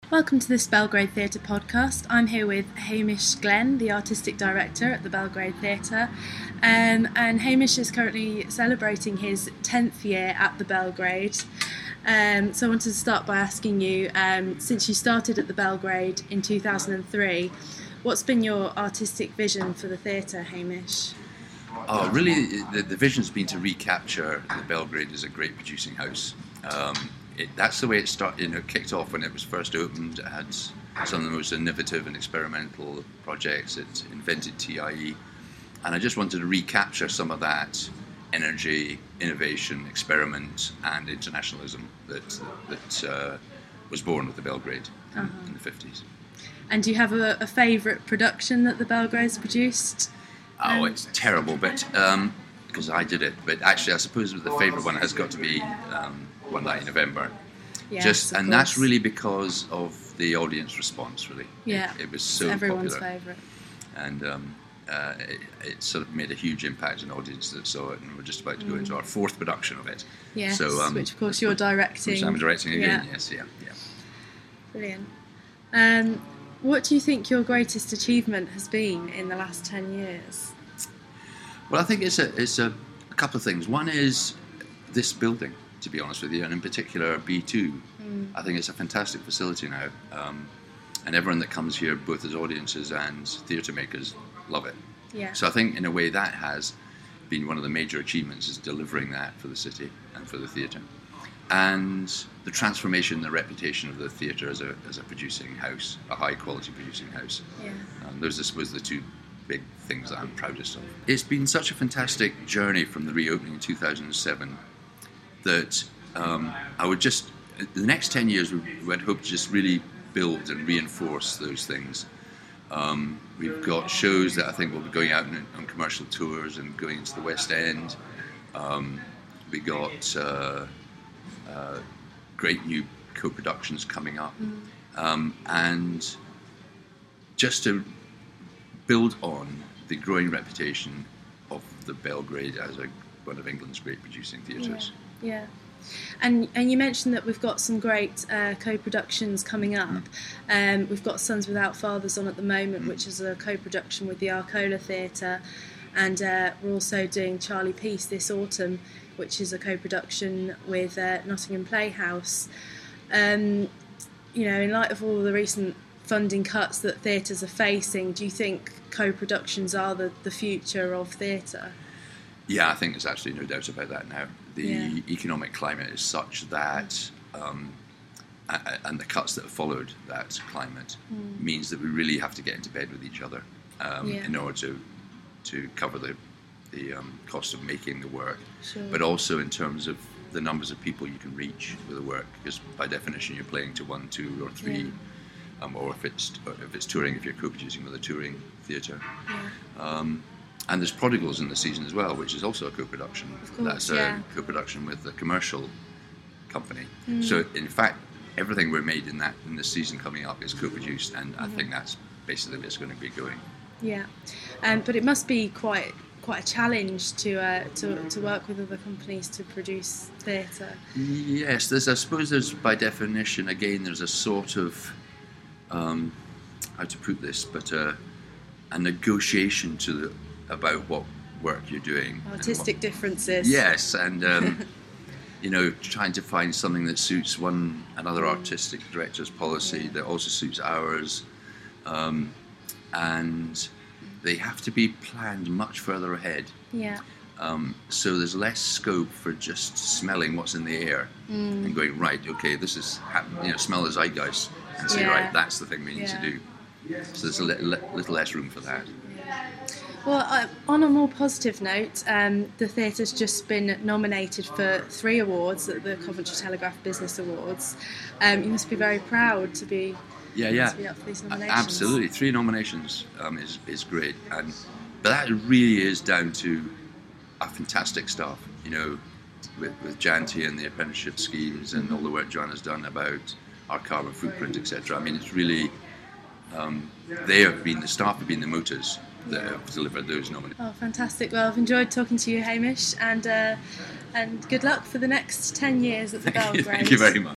Welcome to this Belgrade Theatre podcast. I'm here with Hamish Glenn, the Artistic Director at the Belgrade Theatre. And Hamish is currently celebrating his 10th year at the Belgrade. So I wanted to start by asking you, since you started at the Belgrade in 2003, what's been your artistic vision for the theatre, Hamish? Oh, really, the vision's been to recapture the Belgrade as a great producing house. That's the way it started. It kicked off when it was first opened. It had some of the most innovative and experimental projects. It invented TIE, and I just wanted to recapture some of that energy, innovation, experiment, and internationalism that was born with the Belgrade in the 50s. And do you have a favourite production that the Belgrade's produced? Oh, it's terrible, but because I did it. But actually, I suppose the favourite one has got to be One Night in November. Yes, and that's really because of the audience response. Really, yeah, it was so everyone's popular, favourite, and it sort of made a huge impact on the audience that saw it. And we're just about to go into our fourth production of it. Yes, so, which of course you're directing. Which I'm directing again. Yeah. Yes, yeah. Brilliant. What do you think your greatest achievement has been in the last 10 years? Well, I think it's a couple of things. One is this building, to be honest with you, and in particular B2. I think it's a fantastic facility now, and everyone that comes here, both as audiences and theatre makers, love it. Yeah. So I think in a way that has been one of the major achievements, is delivering that for the city and for the theatre. And the transformation, the reputation of the theatre as a producing house, a high quality producing house. Yeah. Those, I suppose, the two big things that I'm proudest of. It's been such a fantastic journey from the reopening in 2007 that I would just, the next 10 years, we'd hope to just really build and reinforce those things. We've got shows that I think will be going out on commercial tours and going into the West End. We got great new co-productions coming up, and just to build on the growing reputation of the Belgrade as one of England's great producing theatres. Yeah. And you mentioned that we've got some great co-productions coming up. We've got Sons Without Fathers on at the moment, which is a co-production with the Arcola Theatre, and we're also doing Charlie Peace this autumn, which is a co-production with Nottingham Playhouse. In light of all the recent funding cuts that theatres are facing, do you think co-productions are the future of theatre? Yeah, I think there's absolutely no doubt about that now. The economic climate is such that, and the cuts that have followed that climate, means that we really have to get into bed with each other in order to cover the cost of making the work, but also in terms of the numbers of people you can reach with the work, because by definition you're playing to 1, 2 or 3, or if it's touring, if you're co-producing with a touring theatre. And there's Prodigals in the season as well, which is also a co-production. Of course, that's a co-production with a commercial company. So in fact, everything we're made in this season coming up is co-produced, and I think that's basically where it's going to be going. Yeah, but it must be quite a challenge to work with other companies to produce theatre. Yes, I suppose there's, by definition, again, there's a sort of how to put this, but a negotiation about what work you're doing. Artistic differences. Yes, and trying to find something that suits another artistic director's policy that also suits ours, and they have to be planned much further ahead. Yeah. So there's less scope for just smelling what's in the air and going, right, okay, this is smell the zeitgeist and say, right, that's the thing we need to do. So there's a little less room for that. Well, on a more positive note, the theatre's just been nominated for 3 awards at the Coventry Telegraph Business Awards. You must be very proud to be up for these nominations. Absolutely, 3 nominations is great, but that really is down to our fantastic staff. With Janty and the apprenticeship schemes and all the work Joanna's done about our carbon footprint, etc. I mean, it's really the staff have been the motors that have delivered those nominations. Oh, fantastic. Well, I've enjoyed talking to you, Hamish, and good luck for the next 10 years at the Belgrade. Thank you very much.